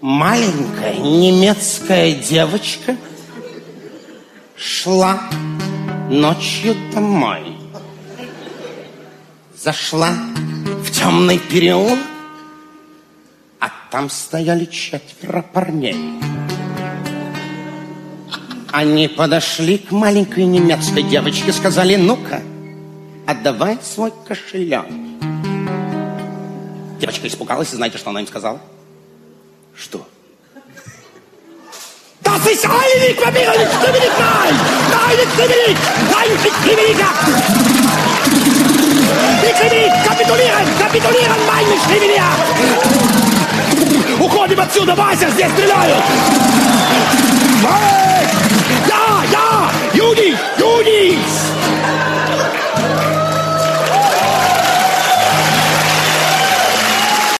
Маленькая немецкая девочка шла ночью домой. Зашла в темный переулок, а там стояли 4 парней. Они подошли к маленькой немецкой девочке, сказали: ну-ка, отдавай свой кошелек. Девочка испугалась, и знаете, что она им сказала? Что? Das ist heilig, Familie, ich stimme nicht, nein! Nein, ich stimme nicht! Nein, ich stimme nicht! Ich stimme nicht! Kapitulieren! Kapitulieren! Nein, ich stimme nicht! Уходим отсюда, Вася, здесь стреляют! Ja, ja! Юнис! Юнис!